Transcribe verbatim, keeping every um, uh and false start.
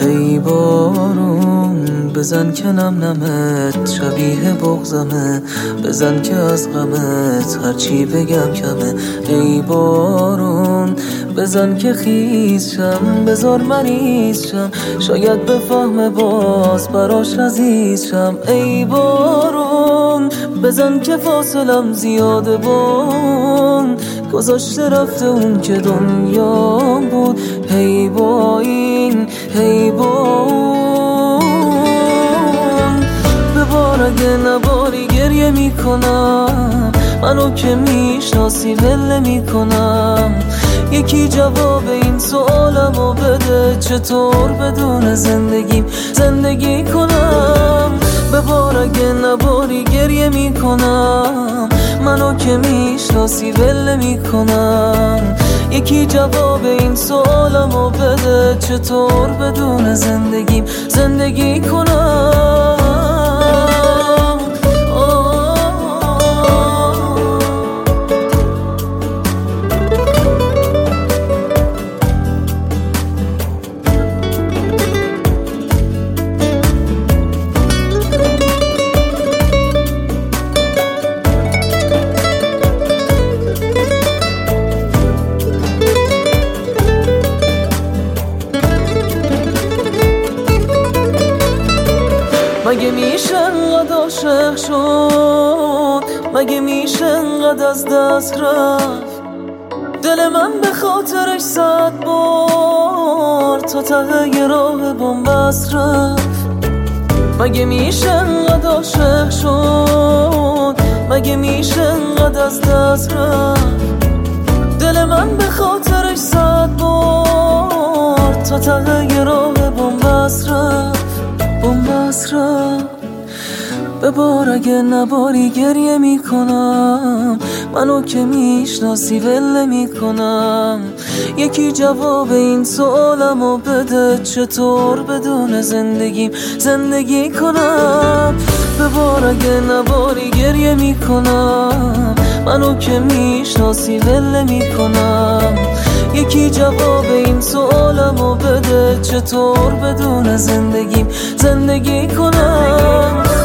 ای بارون بزن که نم نمت شبیه بغضمه، بزن که از غمت هرچی بگم کمه. ای بارون بزن که خیز شم، بذار مریض شم، شاید بفهمه باز براش عزیز شم. ای بارون بزن که فاصلم زیاده بان، گذاشته رفته اون که دنیا بود. هی با این هی با به بار اگه نباری گریه میکنم، منو که میشناسی ول میکنم. یکی جواب این سوالمو بده، چطور بدون زندگیم زندگی کنم؟ به بار اگه نباری گریه میکنم، منو که میشناسی ول میکنم. یکی جواب این سوالمو بده، چطور بدون زندگیم زندگی کنم؟ مگه میشه انقدر عاشق شد؟ مگه میشه انقدر از دست رفت؟ دل من به خاطرش صد بار تا ته راه بنبست رفت. مگه میشه انقدر عاشق شد؟ مگه میشه انقدر از دست رفت؟ دل من به خاطرش صد بار تا ته راه بنبست رفت بنبست رفت. به بار اگه نباری گریه میکنم، منو که میشناسی ول میکنم. یکی جواب این سوالمو بده، چطور بدون زندگیم زندگی کنم؟ به بار اگه نباری گریه میکنم، منو که میشناسی ول میکنم. یکی جواب این سوالمو بده، چطور بدون زندگیم زندگی کنم؟